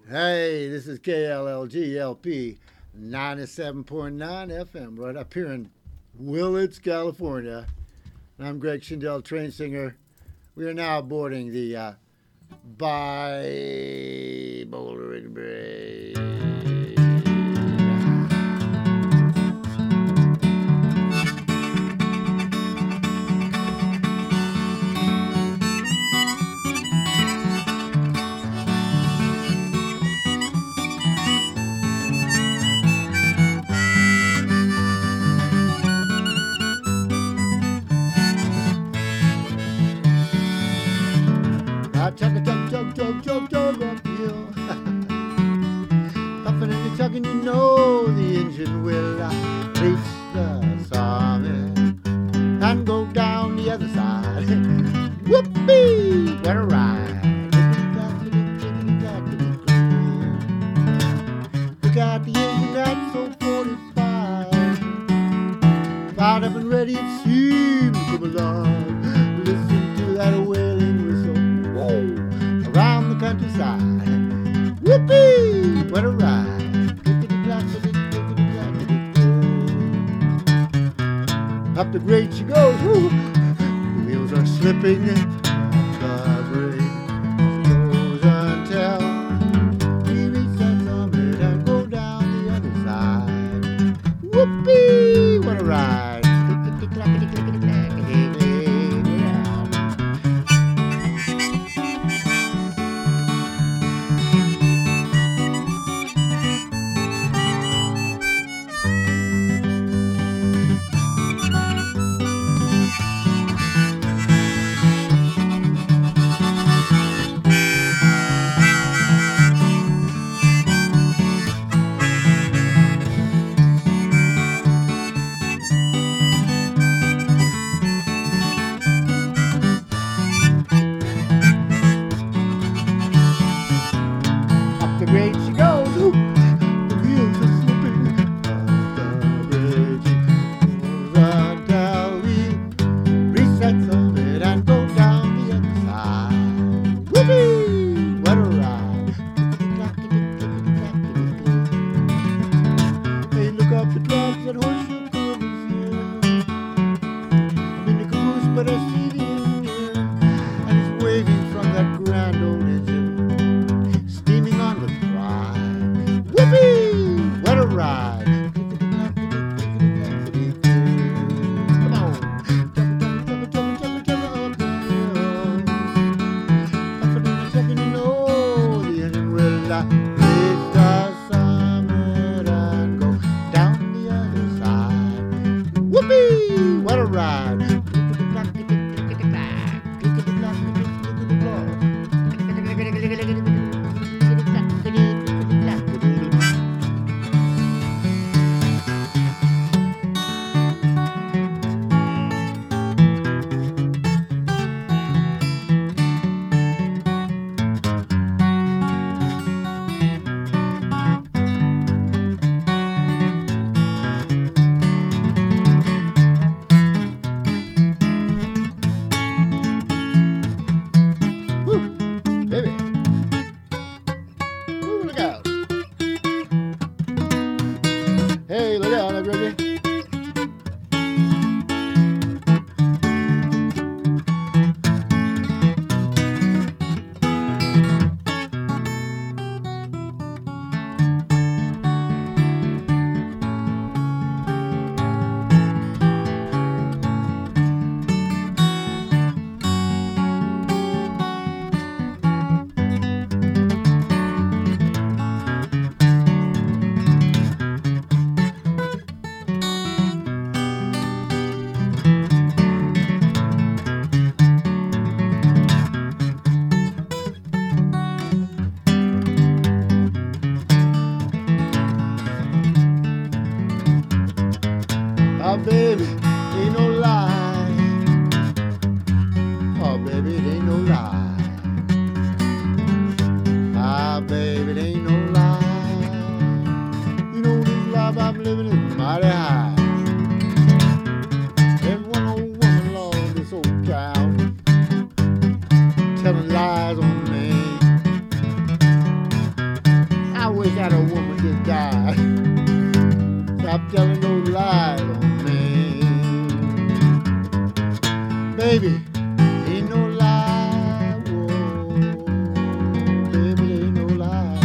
Hey, this is KLLGLP 97.9 FM right up here in Willits, California. And I'm Greg Schindel, train singer. We are now boarding the Bible Bridge. Chug uphill. Puffing and chugging, you know the engine will reach the summit and go down the other side. Whoopee! What a ride! Look out the engine, that's so 45. Fired up and ready, it seems to come along. Listen to that wailing whistle. Whoa! Around the countryside. Whoopee! What a ride. Up the grade she goes. Woo. The wheels are slipping. The grade goes until we reach that summit and go down the other side. Whoopee! What a ride. Great she goes, ooh, the wheels are slipping. The bridge goes until we reach that summit and go down the other side. Whoopee! What a ride! Hey, look up the drops that Horseshoe Cove is here. I'm in the caboose, but I see the engine, and it's waving from that grand old engine. Whoopee! What a ride! Come on! Jump uphill. Puffing and chugging, you know the engine will reach the summit and go down the other side. Whoopee! What a ride! Baby. Ooh, look out. Hey, look out, baby. Oh, baby, ain't no lie. Oh, baby, it ain't no lie. Ah, baby, it ain't no lie. You know this life I'm living is mighty high. There's one old woman along this old town telling lies on me. wish that old woman just died. Stop telling those lies on me. Baby, ain't no lie. Whoa, baby, ain't no lie.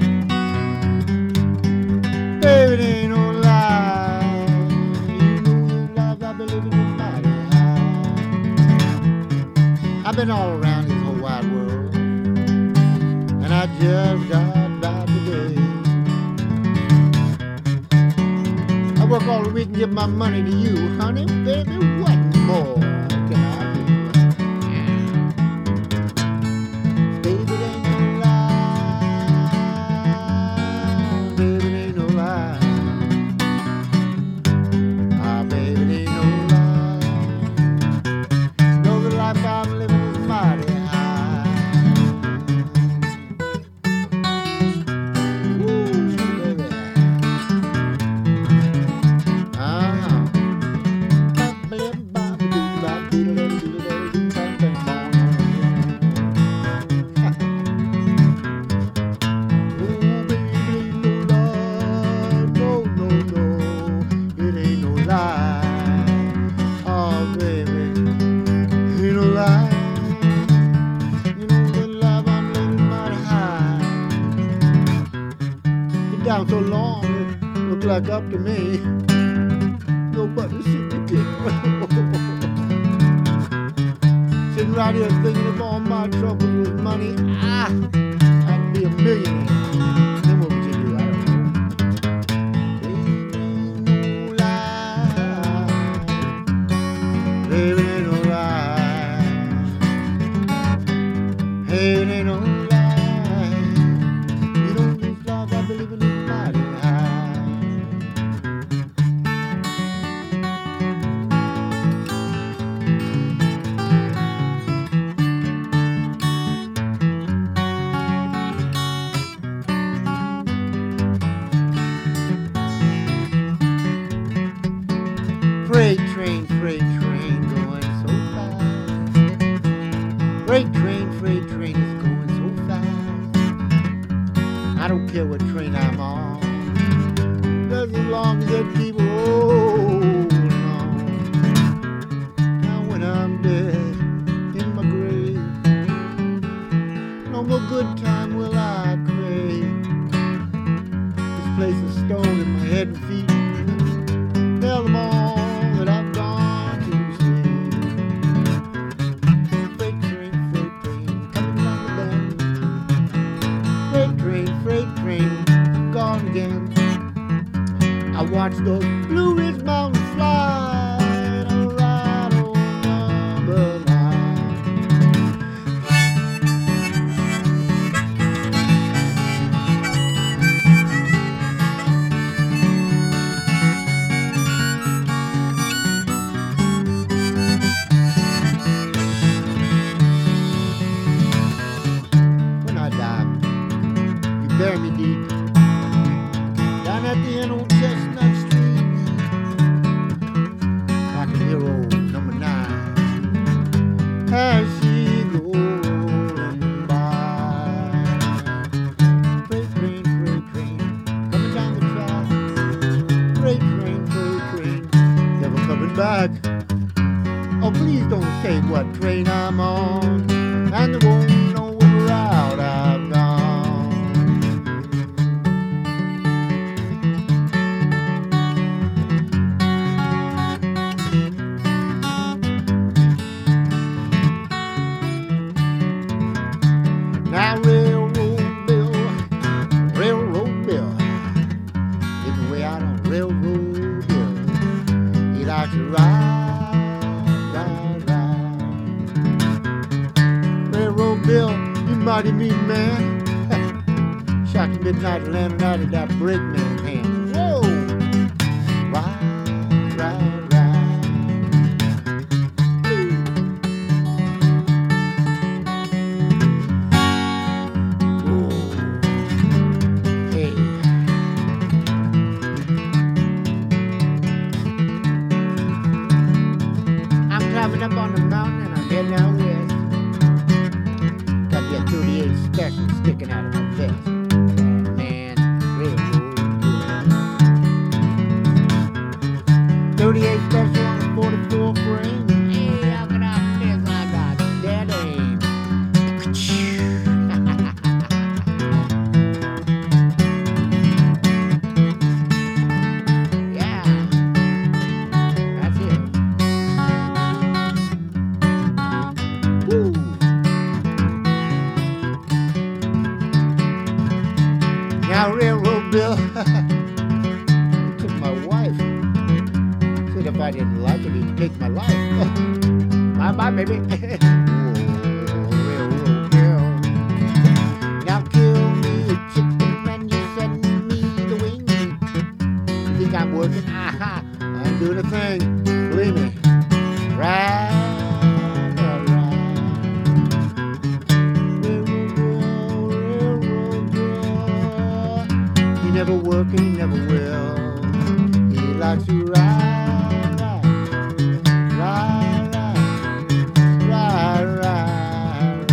Baby, ain't no lie. You know the life I've been living in my life. I've been all around this whole wide world, and I just got back today. I work all the week and give my money to you, honey, baby, what more can I do? Baby, it ain't no lie. Baby, it ain't no lie. Ah, baby, it ain't no lie. Know the life I'm living is mighty high. Woo, baby. Down so long, it look like up to me. Nobody seems to care. Sitting right here thinking of all my troubles with money. I'd be a millionaire. Then what would you do? I don't know. Baby, ain't no lie. Baby, ain't no lie. Hey, it ain't no lie. You know this life I believe in. Freight train going so fast. Freight train is going so fast. I don't care what train I'm on, just as long as it keeps rolling on. Now when I'm dead in my grave, no more good time will I crave. This place is stone in my head and feet. Tell them all that I've gone to sleep. Freight train, coming down the bend. Freight train, gone again. I watch those Blue Ridge Mountains fly. I'll ride on number 9. Bury me deep down at the end of Chestnut Street. I can hear old number 9 as she goes rolling by. Freight train, coming down the track. Freight train, never coming back. Oh, please don't say what train I'm on, and they won't know what route I've gone. Now railroad bill, living way out on Railroad Hill. He likes to ride. Railroad bill, you mighty mean man. Shot to midnight landing out of that brakeman hand. Whoa, ride. Driving up on the mountain and I'm heading out west. Got that 38 special sticking out of my vest. Man, He took my wife. Said if I didn't like it, he'd take my life. Bye, baby. Now kill me a chicken and you send me the wings. You think I'm working? Aha, I'm doing a thing. Believe me. Right. He never work and he never will. He likes to ride, ride, ride, ride, ride,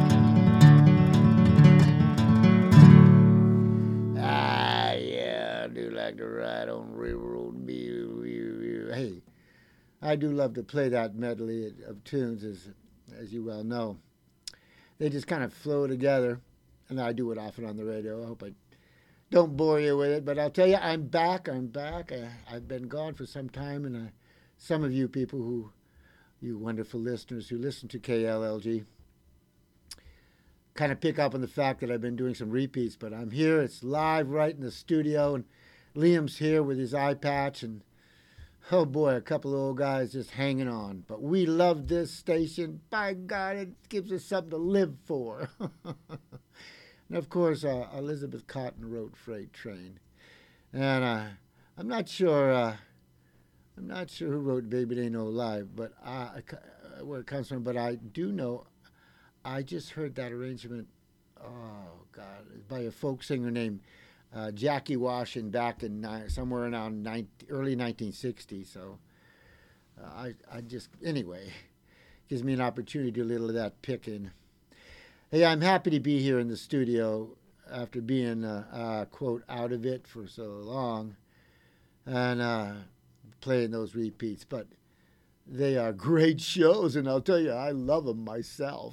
ride. Ah, yeah, I do like to ride on railroad. Hey, I do love to play that medley of tunes, as you well know. They just kind of flow together, and I do it often on the radio. I hope I don't bore you with it, but I'll tell you, I'm back. I've been gone for some time, and some of you people you wonderful listeners who listen to KLLG, kind of pick up on the fact that I've been doing some repeats, but I'm here. It's live right in the studio, and Liam's here with his eye patch, and oh boy, a couple of old guys just hanging on. But we love this station. By God, it gives us something to live for. And of course, Elizabeth Cotten wrote Freight Train. And I'm not sure who wrote Baby They Know Live, but where it comes from. But I do know, I just heard that arrangement, oh God, by a folk singer named Jackie Washin back in somewhere around early 1960. So I just, anyway, gives me an opportunity to do a little of that picking. Hey, I'm happy to be here in the studio after being, quote, out of it for so long and playing those repeats. But they are great shows, and I'll tell you, I love them myself.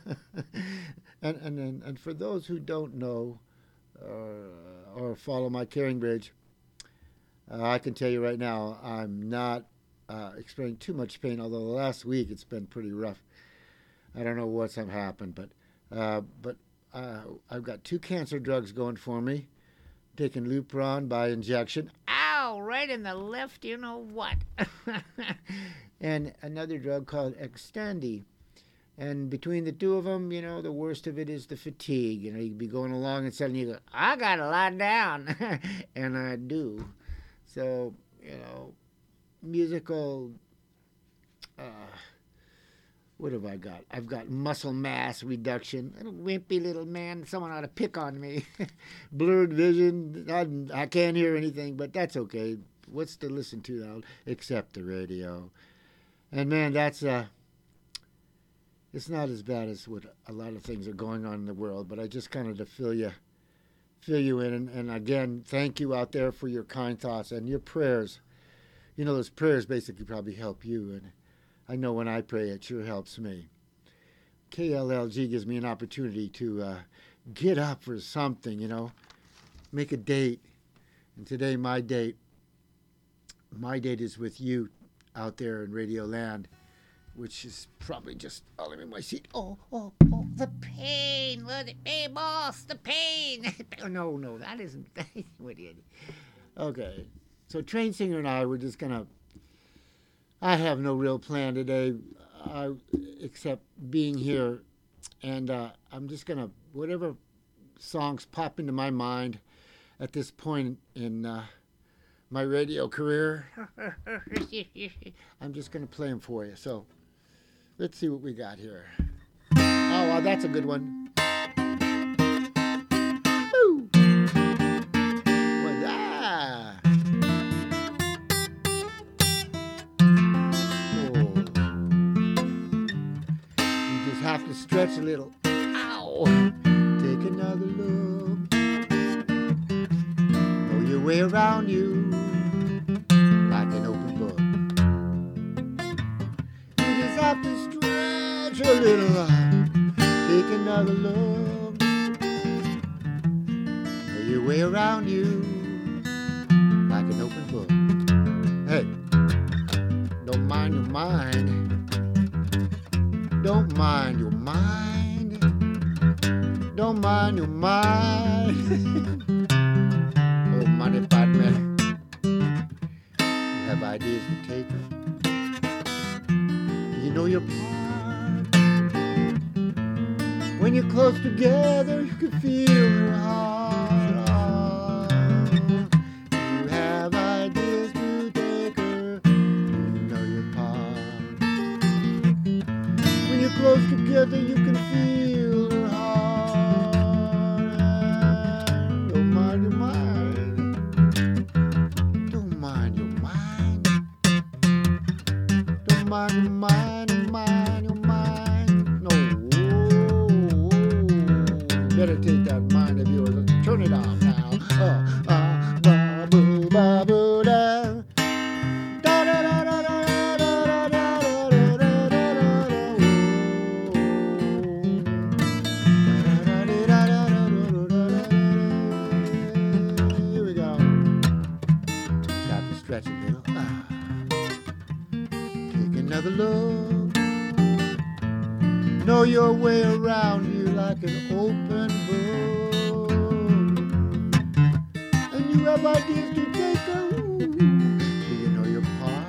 and for those who don't know or follow my Caring Bridge, I can tell you right now, I'm not experiencing too much pain, although the last week it's been pretty rough. I don't know what's happened, but I've got 2 cancer drugs going for me. Taking Lupron by injection. Ow! Right in the left, you know what? And another drug called Xtandi. And between the two of them, you know, the worst of it is the fatigue. You know, you'd be going along and suddenly you go, I gotta lie down. And I do. So, you know, musical... what have I got? I've got muscle mass reduction. Little wimpy little man. Someone ought to pick on me. Blurred vision. I can't hear anything, but that's okay. What's to listen to now except the radio? And man, that's it's not as bad as what a lot of things are going on in the world. But I just kind of to fill you in. And again, thank you out there for your kind thoughts and your prayers. You know, those prayers basically probably help you, and I know when I pray, it sure helps me. KLLG gives me an opportunity to get up for something, you know, make a date. And today, my date is with you out there in Radio Land, which is probably just, oh, let me my seat. Oh, the pain. Hey, boss, the pain. No, that isn't, what idiot. Okay, so Train Singer and I were just going to, I have no real plan today except being here, and I'm just going to, whatever songs pop into my mind at this point in my radio career, I'm just going to play them for you. So let's see what we got here. Oh, well, that's a good one. Woo! What's that? Have to stretch a little. Ow! Take another look. Know your way around you like an open book. You just have to stretch a little. Take another look. Know your way around you like an open book. Hey, don't mind your mind. Don't mind your mind. Don't mind your mind. Oh, my apart. When you're close together, you can feel her heart. You have ideas to take her, you know your part. When you're close together, you can feel her heart. Don't mind your mind. Don't mind your mind. Don't mind your mind. Don't mind your mind. No. Better take that mind of yours and turn it off now. Ba-boo, ba-boo, da. Here we go. Got to stretch a little. Take another look. Know your way around you like an open book. And you have ideas to take her. Do you know your part?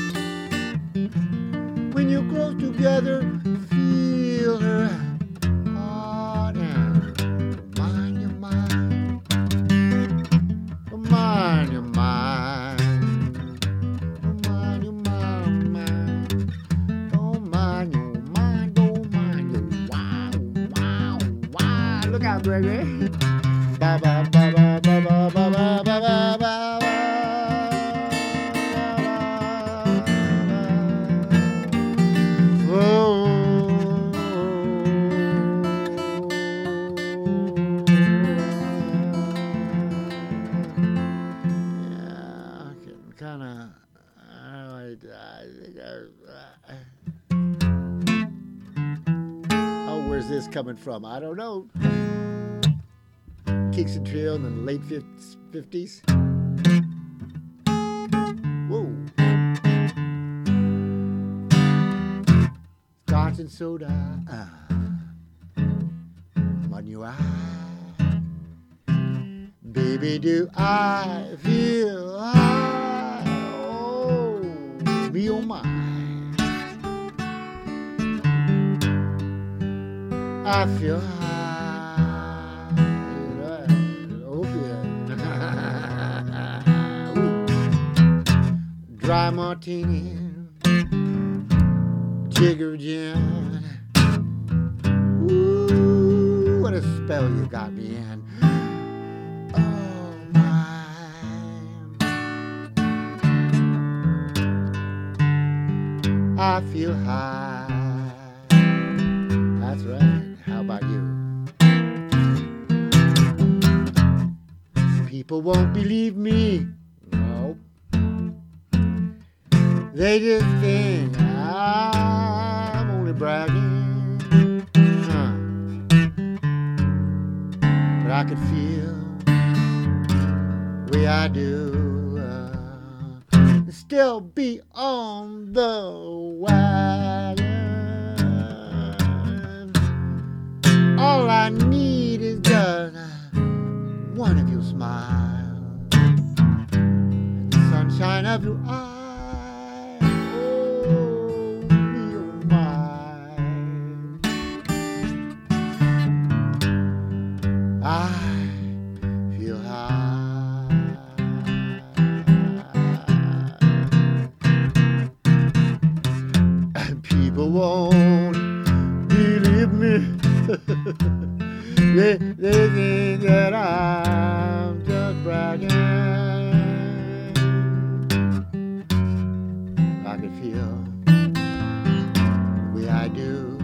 When you're close together, feel her heart. Don't mind your mind. Don't mind your mind. Don't mind your mind. Don't mind your mind. Don't mind your wow, wow, wow. Look out, Gregory. Ba ba ba ba ba ba ba ba ba ba. Where's this coming from? I don't know. Kingston Trio in the late 50s. Whoa. Scotch and soda. On your eye. Baby, do I feel high? Oh, me oh my. I feel high. Oh, yeah. Dry martini, jigger gin. Ooh, what a spell you got me in. Oh, my. I feel high. That's right. How about you? People won't believe me. No. They just think I'm only bragging. But I could feel the way I do. Still be on the wagon. All I need is just one of your smiles and the sunshine of your eyes. Oh, me oh mine. I feel high. People won't believe me. they think that I'm just bragging. I can feel the way I do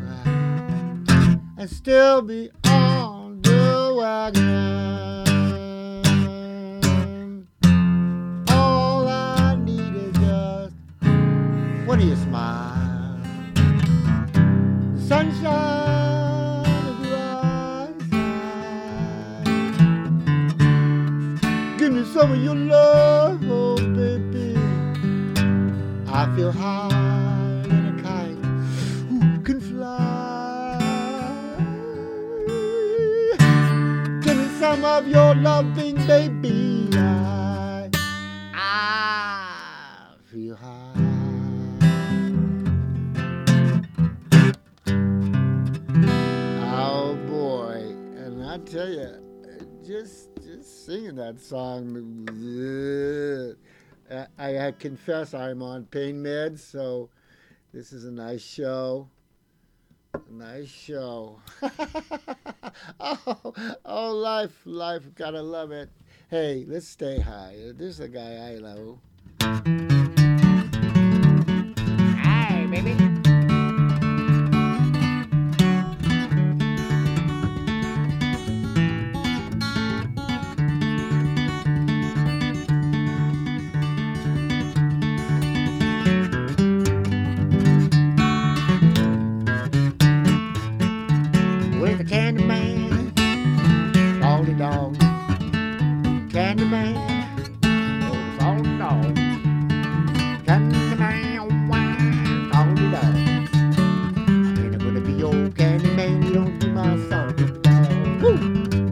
and still be on the wagon. All I need is just one of your smiles, the sunshine of your eyes. Give me some of your love, oh baby. I feel high in a kite who can fly. Give me some of your loving, baby. I feel high. tell you, just singing that song. I confess I'm on pain meds, so this is a nice show. A nice show. Life, gotta love it. Hey, let's stay high. This is a guy I know. Hi, baby. With the candy man, all the dog. Candy man, all the dog. Candy man, all the dog. I ain't gonna be your candy man, you don't be my salty dog. Woo!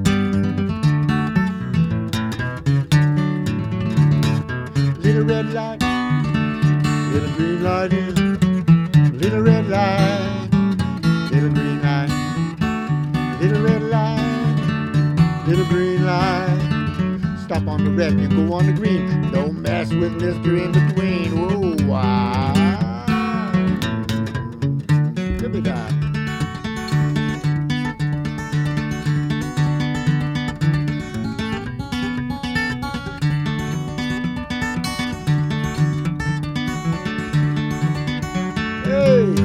Little red light, little green light is. Little red light, little green light. Little red light, little green light. Stop on the red and you go on the green. Don't mess with Mr. In Between. Whoa, wow. Could be that. Hey.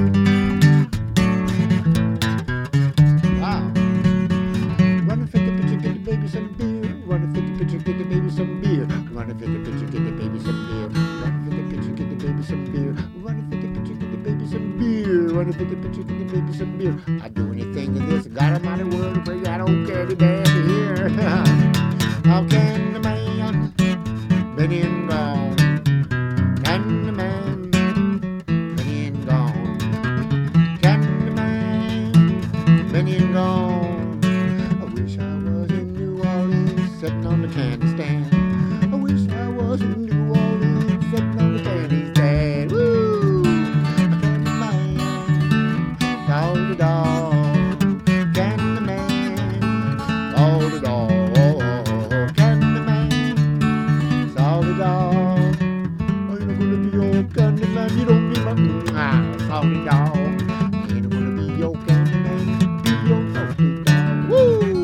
Get the baby some beer. Run and take a picture, get the baby some beer. Run and take a picture, get the baby some beer. Run and take a picture, get the baby some beer. Run and take a picture, get the baby some beer. I'd do anything in this God Almighty world to bring that old candy man to here. How can the man been in gone? Can the man been in gone? Can the man been in gone? I wish I was in New Orleans sitting on the candy stand. I wish I was in New Orleans sitting on the candy stand. Woo! Candy man, all the dog. Candy man, all the dog. Candy man, all the dog. Oh, you're not gonna be your candy man. You don't be my salty dog. You ain't gonna be your candy man. Be your salty dog. Woo!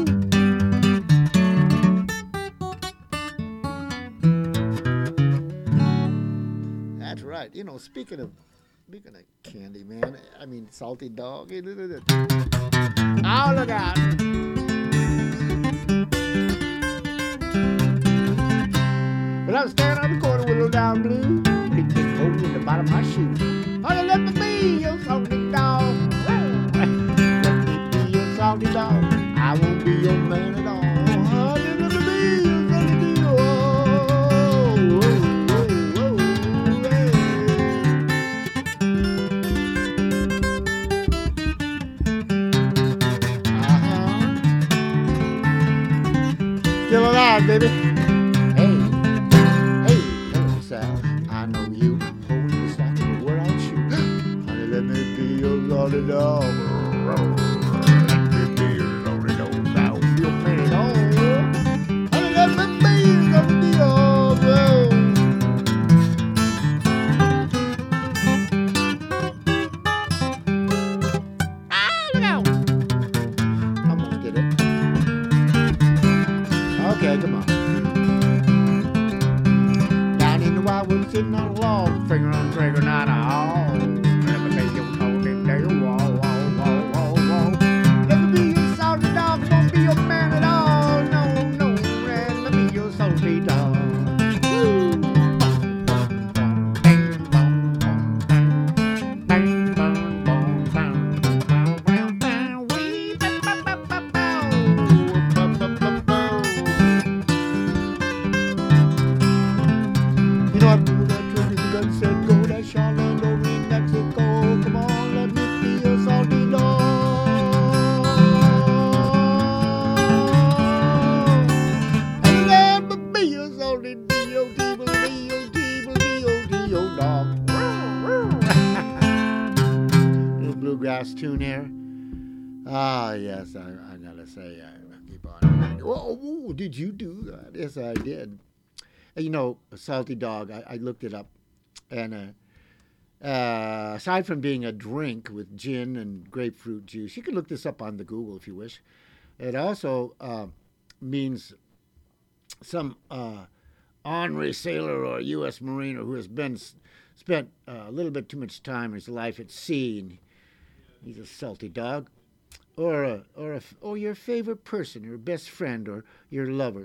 That's right. You know, speaking of candy, man, I mean, salty dog. Oh, look out. Well, I was standing on the corner with a little down blue. Big hole in the bottom of my shoe. Oh, let me be your salty dog. Let me be your salty dog. I won't be your man at all. Oh, let me be your salty dog. Still alive, baby. Hey, hello, Sal. I know you holding the slack of the word I'll shoot. Honey, let me be your salty dog. Let me be your salty dog. I won't be your man at all. Honey, let me be your salty dog. Ah, look out. Almost did it. Okay, come on. Down in the wildwood, sitting on a log, finger on the trigger, not a hog. Let me be your salty dog. Whoa. Let me be your salty dog. I won't be your man at all. No. Let me be your salty dog. Woo. You know I blew that trigger, the gun said go, that shot land over in Mexico. Come on, let me be your salty dog. And let me be your salty D-O-D-O-D-O-D-O-D-O dog. Little bluegrass tune here. Ah, yes, I gotta say, everybody. Oh, did you do that? Yes, I did. You know, a salty dog, I looked it up. And aside from being a drink with gin and grapefruit juice, you can look this up on the Google if you wish. It also means some ornery sailor or U.S. Marine who has spent a little bit too much time in his life at sea, and he's a salty dog. Or your favorite person, your best friend, or your lover.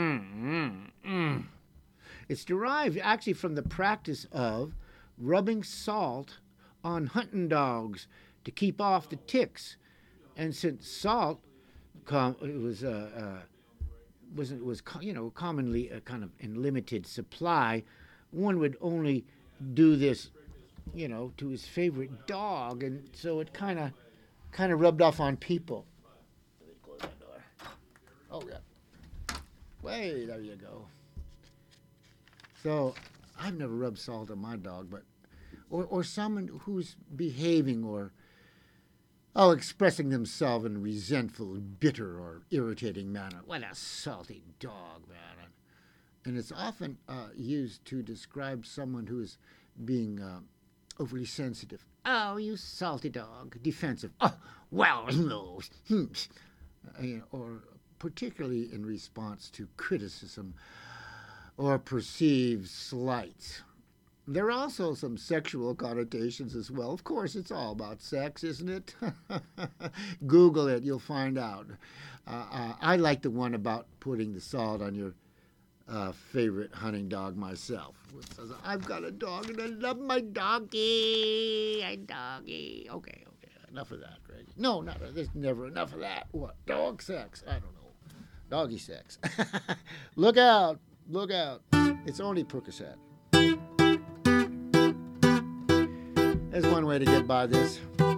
It's derived actually from the practice of rubbing salt on hunting dogs to keep off the ticks. And since salt was commonly kind of in limited supply, one would only do this, to his favorite dog, and so it kind of rubbed off on people. Let me close that door. Oh yeah. Way, there you go. So I've never rubbed salt on my dog, but or someone who's behaving or expressing themselves in a resentful, bitter, or irritating manner. What a salty dog, man! And it's often used to describe someone who is being overly sensitive. Oh, you salty dog. Defensive. Oh, well, no. Or particularly in response to criticism or perceived slights. There are also some sexual connotations as well. Of course, it's all about sex, isn't it? Google it, you'll find out. I like the one about putting the salt on your favorite hunting dog myself. It says, I've got a dog and I love my doggy. Okay. Enough of that, Greg. No, there's never enough of that. What? Dog sex? I don't know. Doggy sex. Look out. It's only Percocet. There's one way to get by this.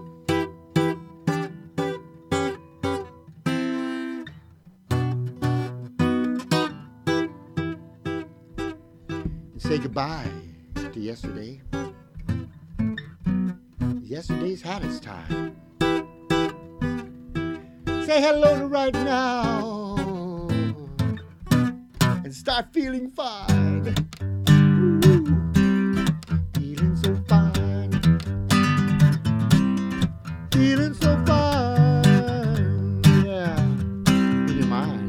Say goodbye to yesterday. Yesterday's had its time. Say hello to right now and start feeling fine. Ooh, feeling so fine. Feeling so fine. Yeah, in your mind.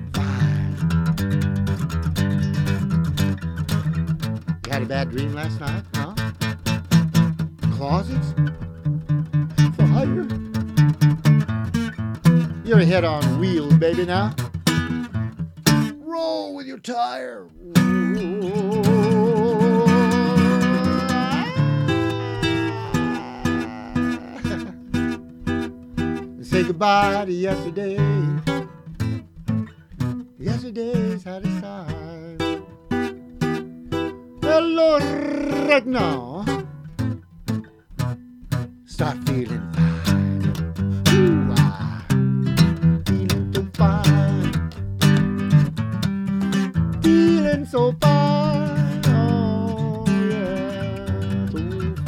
Had a bad dream last night, huh? Closets? Fire? You're head on wheels, baby, now. Roll with your tire. Say goodbye to yesterday. Yesterday's had its time. Hello, right now. Start feeling fine. Ooh, feeling so fine. Feeling so fine. Oh, yeah. So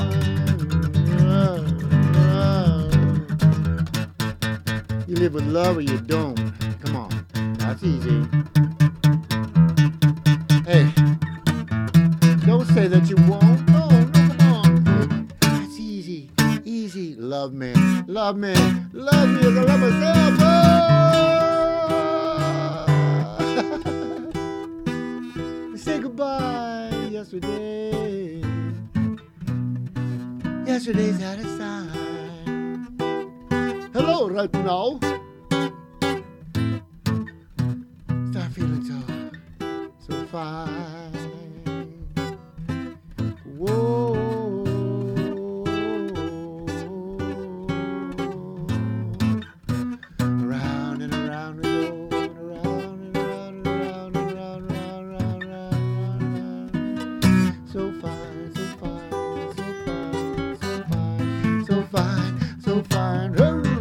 fine. You live with love or you don't. Come on. That's easy. Hey. Don't say that you won't. No, come on. That's easy. Love me. Love me as I love myself. Oh! Say goodbye yesterday. Yesterday's had its time. Hello, right now. Start feeling so fine. Whoa. Around and around we go, and around and around and around and around and around. So fine, so fine, so fine, so fine, so fine, so fine.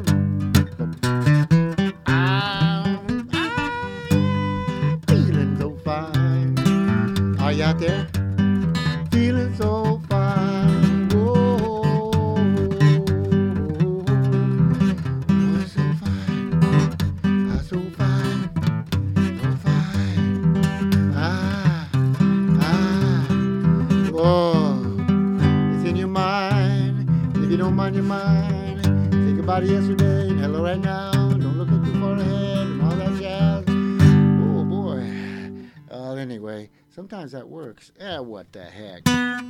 I'm feeling so fine. Are you out there? Feeling so fine, whoa, so fine, so fine. everybody yesterday, and hello right now. Don't look too far ahead, and all that jazz. Oh boy. Anyway, sometimes that works. What the heck.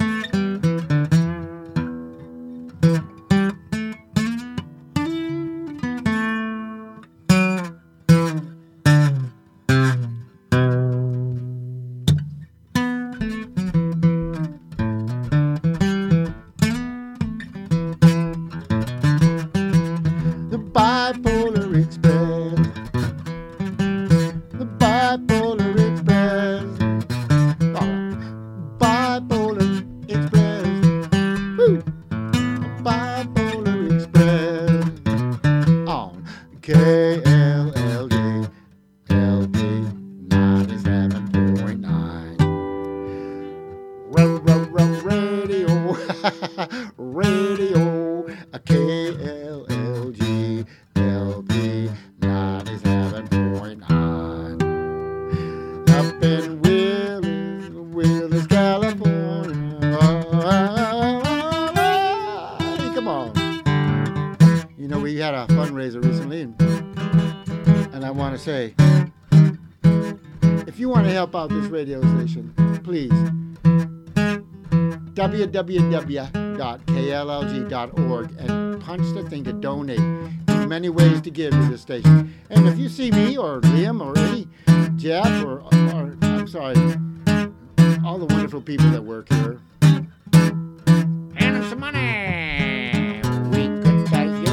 www.kllg.org and punch the thing to donate. There's many ways to give to this station. And if you see me or Liam or any Jeff or I'm sorry, all the wonderful people that work here, hand them some money. We could buy you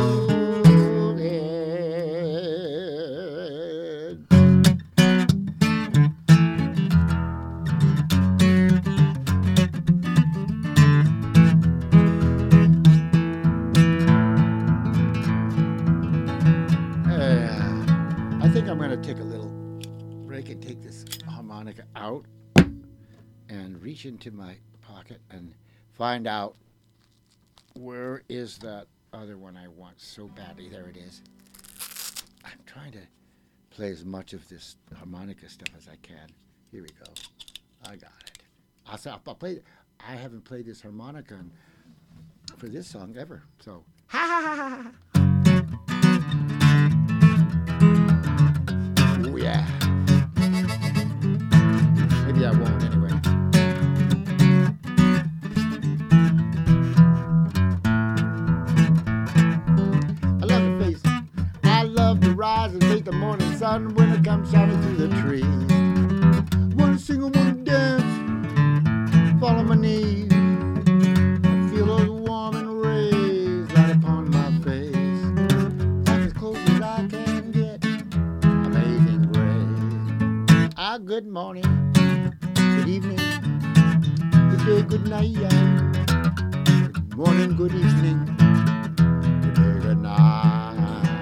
take a little break and take this harmonica out and reach into my pocket and find out where is that other one I want so badly. There it is. I'm trying to play as much of this harmonica stuff as I can. Here we go. I got it. I'll play. I haven't played this harmonica for this song ever. So ha ha ha ha. Oh, yeah. Maybe I won't anyway. I love the face. I love the rise and take the morning sun when it comes shining through the trees. Wanna sing, I wanna dance, fall on my knees. I feel those warm and rays right upon my face. That's as close as I can get. Good morning, good evening, good day, good night, good morning, good evening, good day, good night.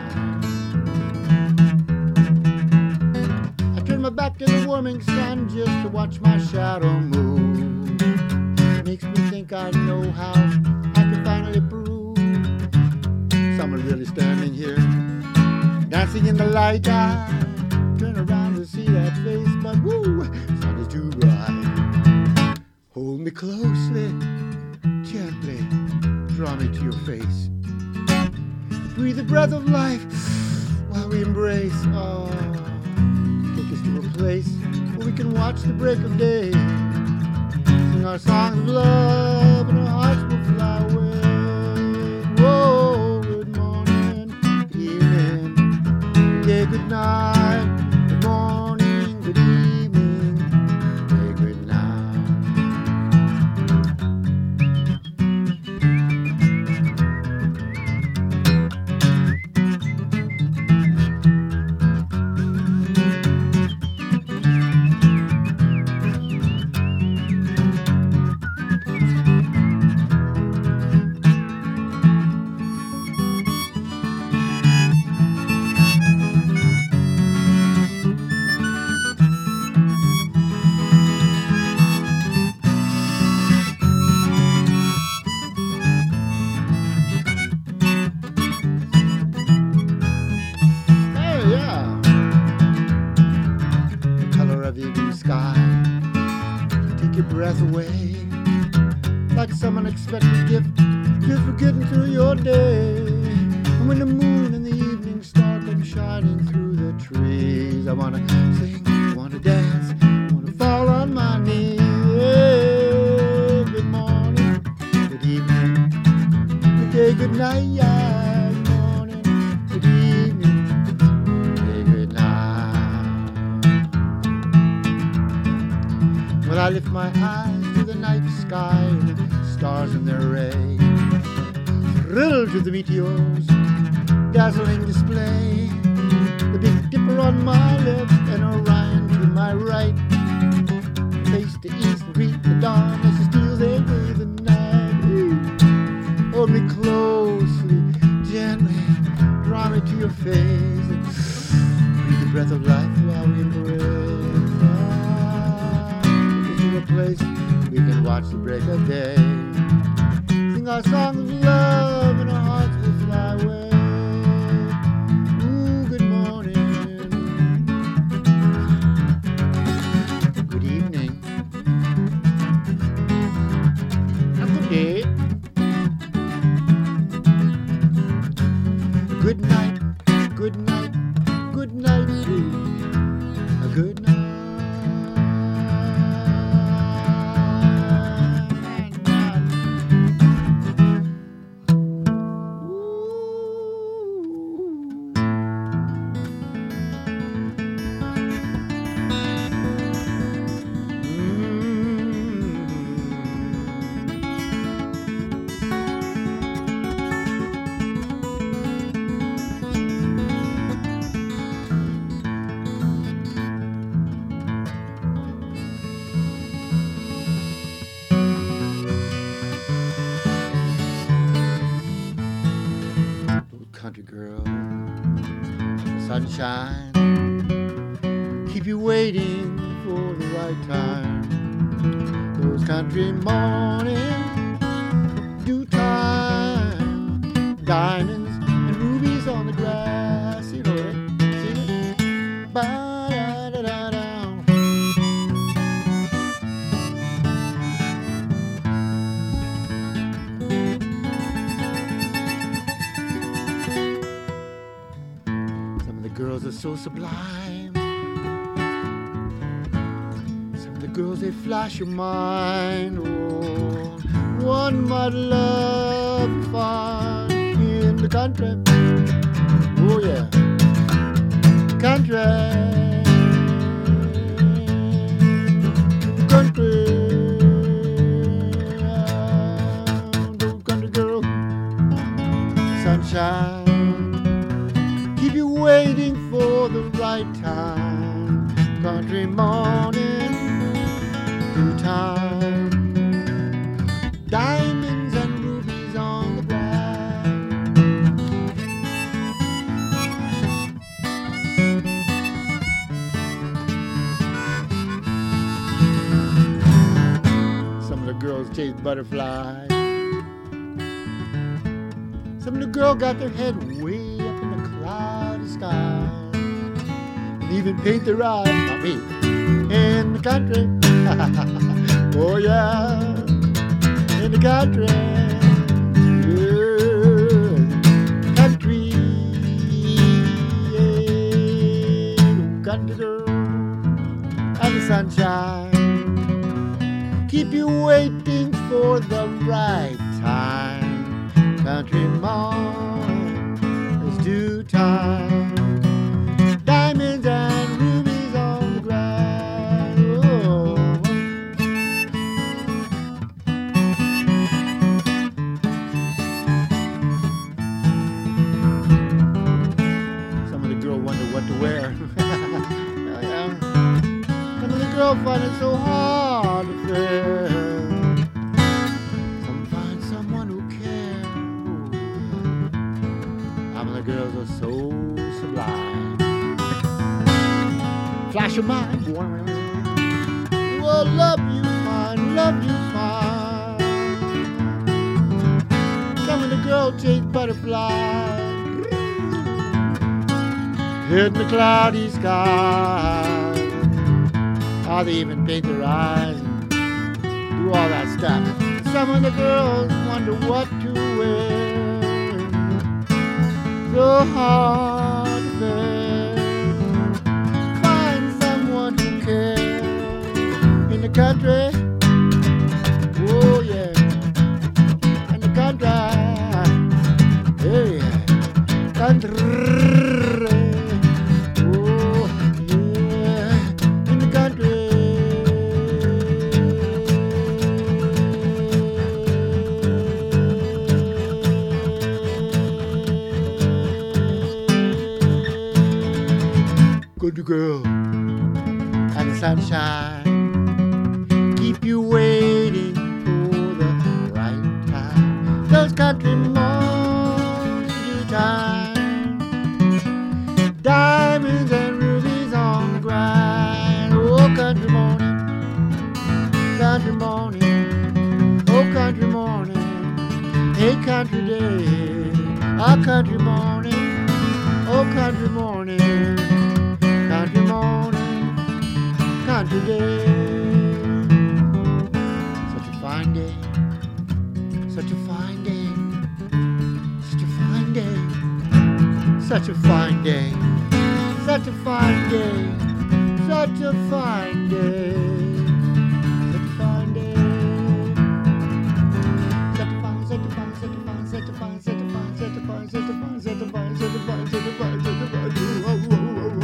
I turn my back to the warming sun just to watch my shadow move. It makes me think I know how I can finally prove someone really standing here, dancing in the light. I turn around to see that face, but woo, sun is too bright. Hold me closely, gently, draw me to your face. Breathe the breath of life while we embrace. Oh, take us to a place where we can watch the break of day. Sing our songs of love and our hearts will fly away. Whoa, good morning, good evening, good day, good night. Good morning, good evening, hey, good night. Away like some unexpected gift, just for getting through your day. When the moon and the evening star come shining through the trees, I wanna sing, I wanna dance, I wanna fall on my knees. Good morning, good evening, good day, good night. Good morning, good evening, good day, good night. Well, I lift my eyes to the night sky and the stars in their rays, thrill to the meteors, dazzling display, the Big Dipper on my left and Orion to my right. Face to east and greet the dawn as it steals away the night. Hold me closely, gently, draw me to your face, and breathe the breath of life while we embrace. This is a place we can watch the break of day, sing our songs of love, and our hearts will fly away. Ooh, good morning, good evening, and good day, good night, good night, good night, a good night. Country girl, sunshine, keep you waiting for the right time. Those country mornings, due time, diamonds and rubies on the grass. You know it, sing it. Ba-da-da-da-da. Girls are so sublime. Some of the girls, they flash your mind. Oh, one might love to find in the country. Oh yeah, country, country. Those country girls, sunshine, keep you waiting for the right time. Country morning, due time, diamonds and rubies on the ground. Some of the girls chase butterflies. Some of the girls got their head way up in the cloudy sky, and even paint their eyes, not me, in the country. Oh yeah, in the country. Yeah, country, yeah, country girl, and the sunshine keep you waiting for the right time. Country morning is due time, diamonds and rubies on the ground. Oh. Some of the girls wonder what to wear. Yeah. Some of the girls find it so hard to wear. Some find someone who cares. Some of the girls are so sublime. Flash your mind. Well, love you fine, love you fine. Some of the girls chase butterflies in the cloudy sky. How they even paint their eyes and do all that stuff. Some of the girls wonder what to wear. so hard to bear. Find someone who cares in the country. Oh yeah, in the country. Hey, country. Oh yeah, in the country. Country girl and the sunshine keep you waiting for the right time. Those country morning time, diamonds and rubies on the grind. Oh, country morning, oh, country morning, hey, country day, our country morning, oh, country morning. Country morning, country day. Such a fine day, such a fine day, such a fine day, such a fine day, such a fine day, such a fine day, such a fine day, such a fine, such a fine, such a fine, such a fine, such a fine, such a fine, such a fine, such a fine, such a fine, such a fine, such a fine, such a fine.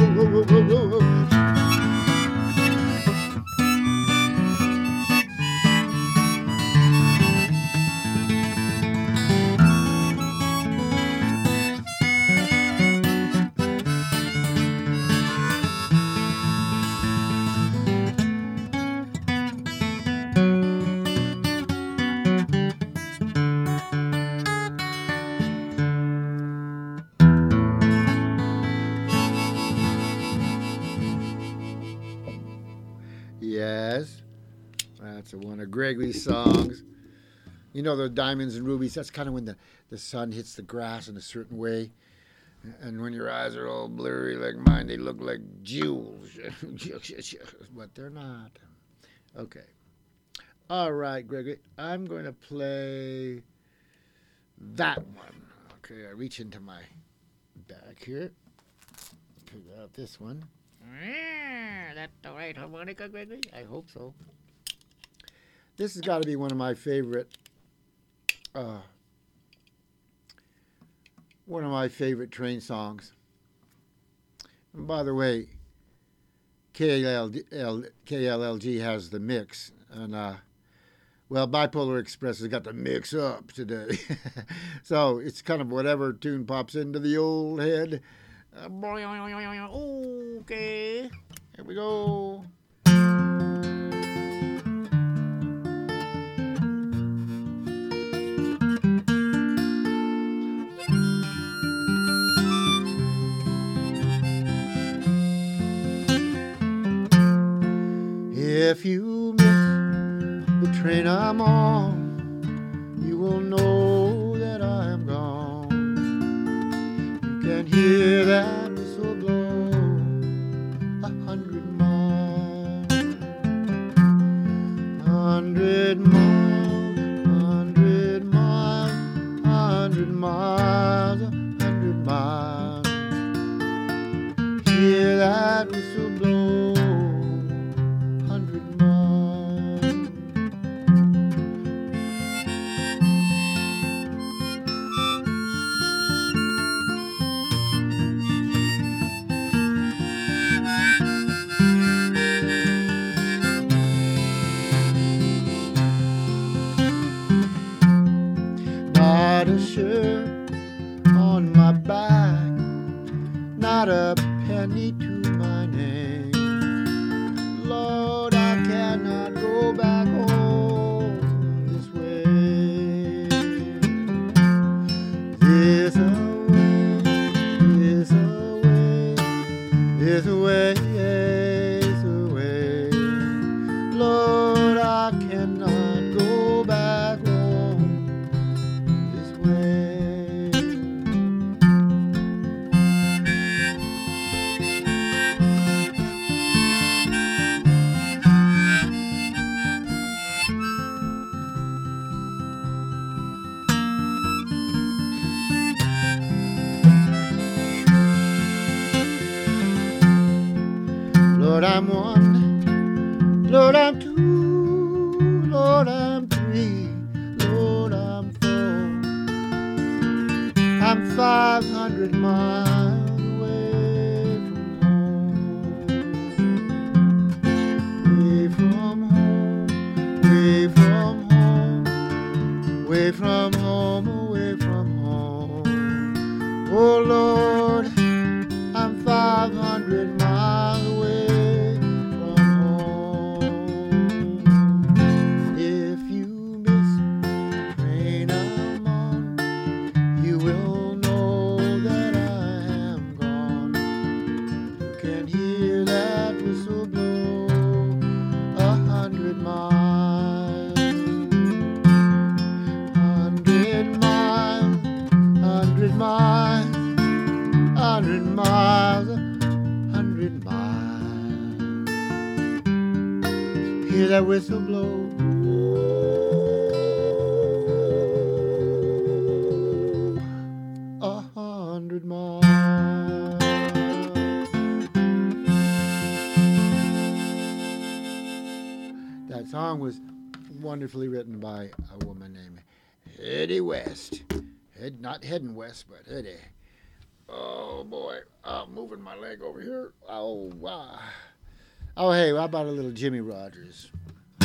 Yes, that's one of Gregory's songs. You know, the diamonds and rubies, that's kind of when the sun hits the grass in a certain way. And when your eyes are all blurry like mine, they look like jewels. But they're not. Okay. All right, Gregory, I'm going to play that one. Okay, I reach into my bag here. Pick out this one. That's the right harmonica, Gregory? I hope so. This has got to be one of my favorite train songs. And by the way, KLLG has the mix, and well, Bipolar Express has got the mix up today. So it's kind of whatever tune pops into the old head. Okay, here we go. If you miss the train I'm on, you will know that I am gone. You can hear that whistle blow 100 miles, 100 miles, 100 miles, 100 miles, 100 miles. Hear that whistle blow. Not a shirt on my back, not a penny to my name. Lord, I cannot go back home this way. There's a way, there's a way, there's a way, there's a way. Lord, I cannot go back home this way. Lord, I'm two. Lord, I'm three. Lord, I'm four. I'm 500 miles away from home. Away from home. Away from home. Away from home. Oh Lord, I'm 500 miles away from home. If you miss the train I'm on, you will know that I am gone. You can hear that whistle blow 100 miles. 100 miles, 100 miles, 100 miles, 100 miles. Hear that whistle blow. 100 miles. That song was wonderfully written by a woman named Eddie West. Not heading west, but Eddie. Oh boy, I'm moving my leg over here. Oh wow. Oh hey, how about a little Jimmy Rogers? I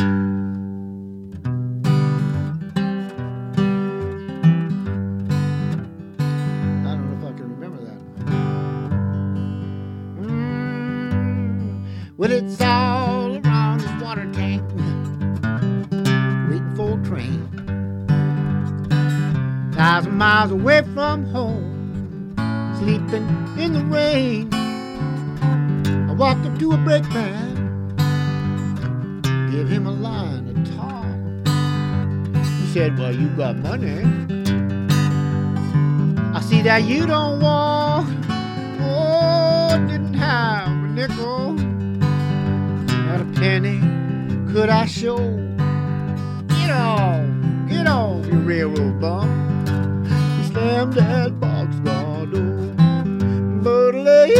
don't know if I can remember that. Well, it's all around this water tank, waiting for a train. 1,000 miles away from home, sleeping in the rain. I walked up to a brakeman, give him a line of talk. He said, well, you got money. I see that you don't walk. Oh, didn't have a nickel. Not a penny could I show. Get off, you railroad bum. He slammed that boxcar door. But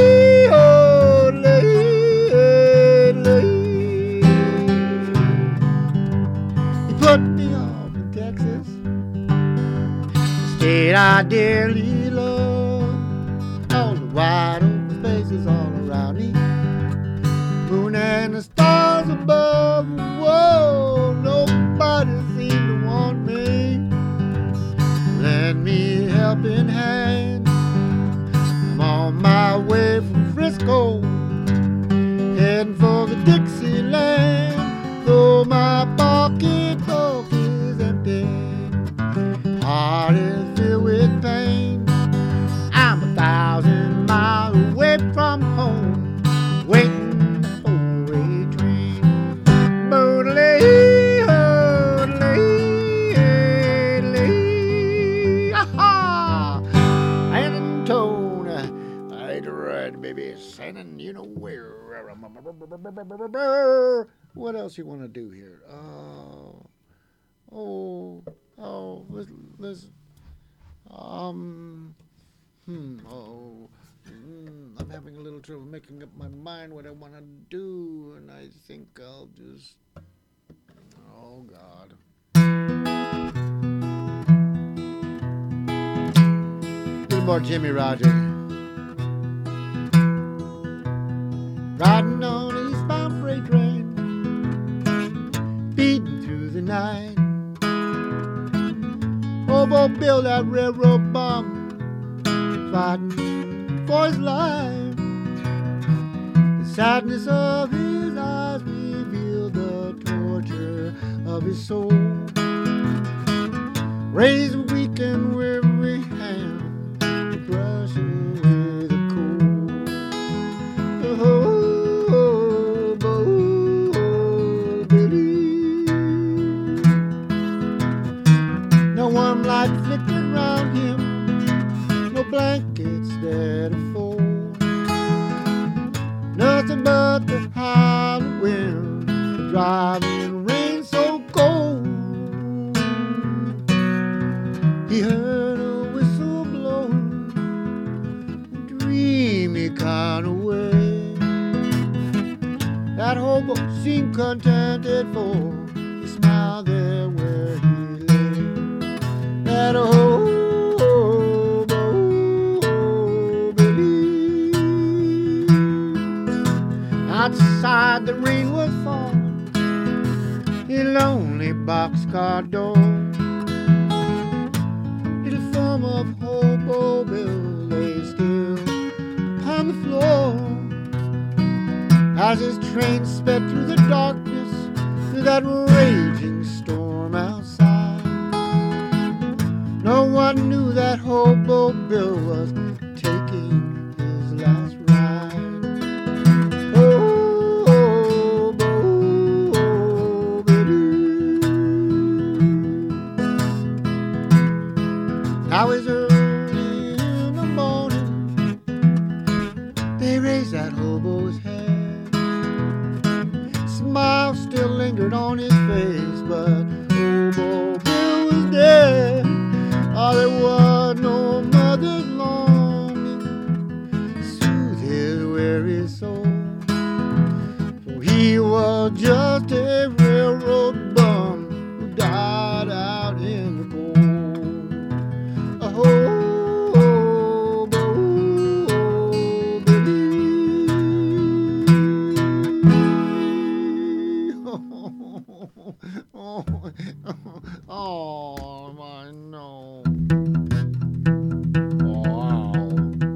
he put me off in Texas, the state I dearly love. All the wide open spaces all around me, moon and the stars above. Whoa, nobody seemed to want me. Lend me a helping hand. I'm on my way from Frisco, heading for the Dixieland. Though my pocketbook is empty, heart is filled with pain. I'm 1,000 miles away from home, waiting for a train. Baby, Shannon, you know where. What else you want to do here? Let's I'm having a little trouble making up my mind what I want to do, and I think I'll just, oh God. A little more Jimmy Rogers. Riding on an eastbound freight train, beating through the night. Hobo Bill, that railroad bum, fighting for his life. The sadness of his eyes revealed the torture of his soul. Raise a weak and weary hand to brush away the cold. Oh, warm light flickered round him, no blankets there to fold. Nothing but the howling wind, the driving rain so cold. He heard a whistle blowing, a dreamy kind of way. That whole hobo seemed contented, for he smiled there where he lay. That hobo, baby. Outside the rain was falling, in a lonely boxcar door. Little form of Hobo Bill lay still upon the floor as his train sped through the darkness, through that raging storm outside. No one knew that Hobo Bill was taking his last ride. Oh, baby. Now it's early in the morning, they raised that hobo's head. Smile still lingered on his face, but Hobo Bill was dead. Oh, there was no mother's longing soothe his weary soul, for he was just a railroad bum who died out in the cold. A hobo, baby. Oh, my no. Wow.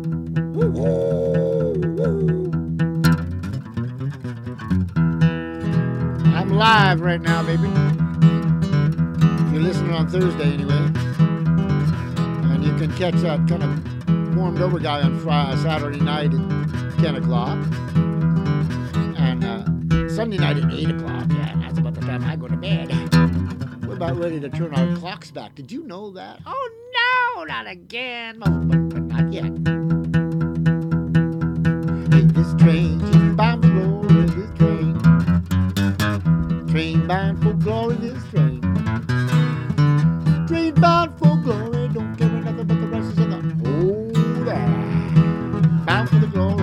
I'm live right now, baby. If you're listening on Thursday, anyway. And you can catch that kind of warmed over guy on Saturday night at 10 o'clock. And Sunday night at 8 o'clock. Yeah, that's about the time I go to bed. We're about ready to turn our clocks back. Did you know that? Oh, no, not again. But not yet. Hey, this train, she's bound for glory, this train. Train bound for glory, this train. Train bound for glory, don't care nothing but the rest is in the whole ride. Bound for the glory.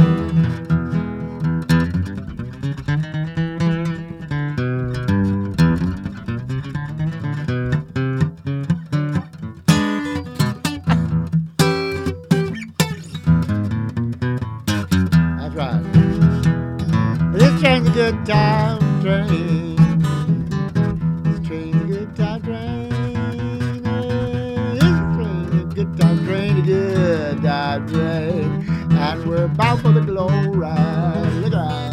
That's right. This train's a good time train. This train's a good time train. This train's a good time train, a good time train. And we're bound for the glory. Look out.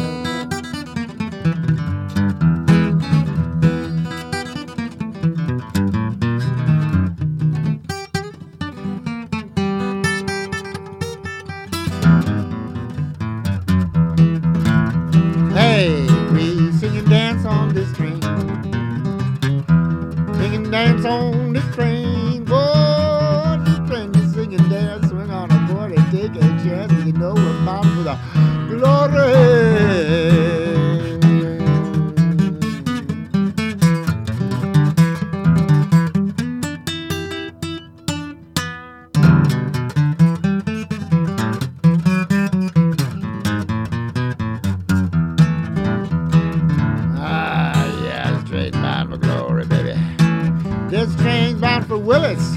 Hey, we sing and dance on this train. Sing and dance on this train. Boy, this train, we sing and dance. Swing on a board and take a chance. You know we're bound for the glory. This train's bound for Willits.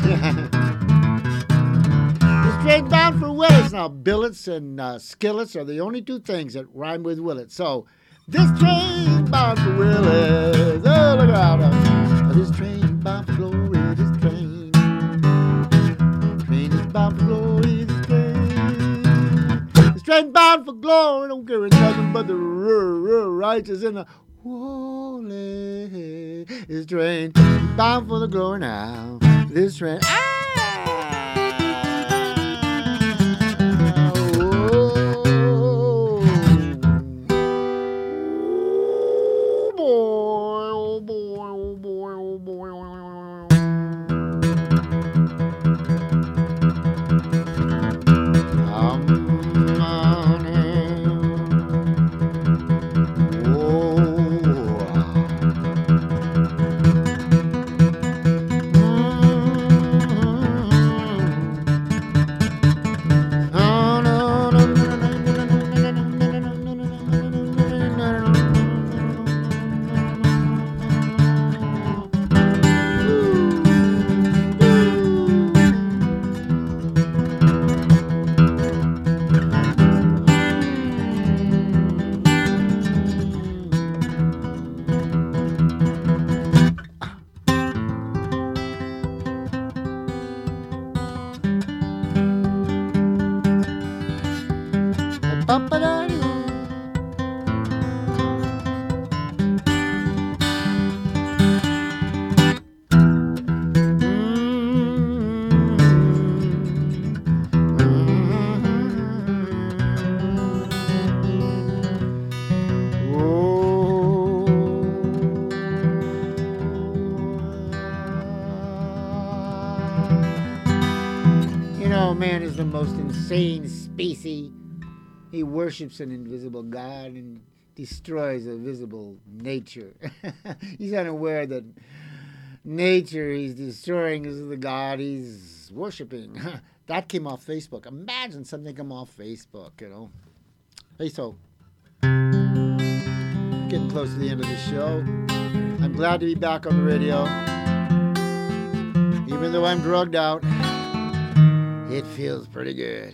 This train's bound for Willits. Now, billets and skillets are the only two things that rhyme with Willits. So, this train's bound for Willits. Oh, look out. This train's bound for glory. This train. Train is bound for glory. This train. This train's bound for glory. Don't care nothing but the righteous in the holy. This train bound for the glory now. This train. Oh boy, oh boy, oh boy, oh boy. man is the most insane species. He worships an invisible God and destroys a visible nature. He's unaware that nature he's destroying is the God he's worshiping. That came off Facebook. Imagine something come off Facebook, you know. Hey, so, getting close to the end of the show. I'm glad to be back on the radio. Even though I'm drugged out, it feels pretty good.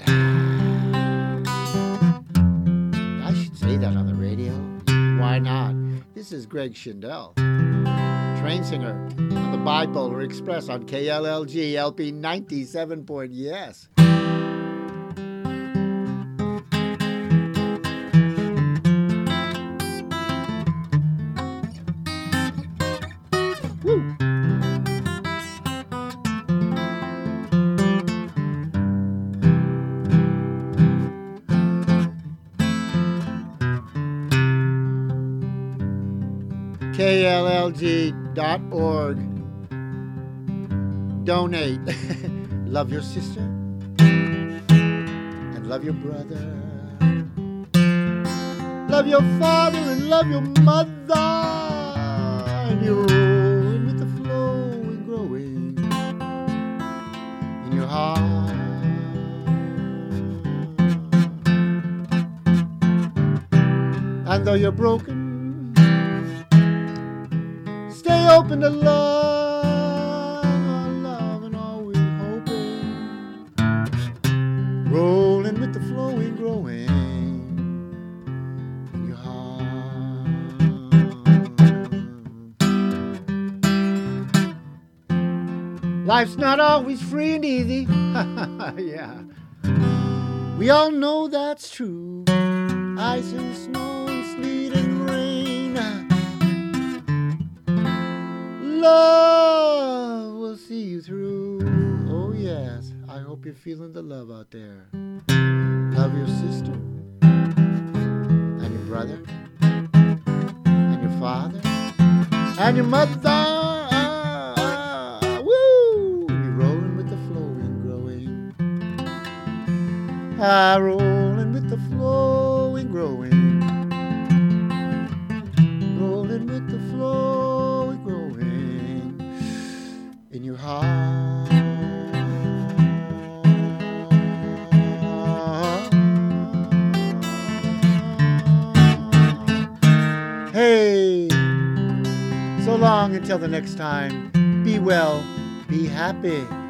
I should say that on the radio. Why not? This is Greg Schindel, train singer on the Bipolar Express on KLLG LP 97. Yes. Woo. KLLG.org. Donate. Love your sister and love your brother. Love your father and love your mother. And you're rolling with the flow and growing in your heart. And though you're broken, stay open to love, and always hoping. Rolling with the flowing, growing in your heart. Life's not always free and easy. Yeah. We all know that's true. Ice and snow and sleet and rain. Love will see you through. Oh yes, I hope you're feeling the love out there. Love your sister and your brother and your father and your mother. Woo! You're rolling with the flowing, growing. Rolling with the flowing, growing. Rolling with the flowing, growing in your heart. Hey, so long until the next time. Be well, be happy.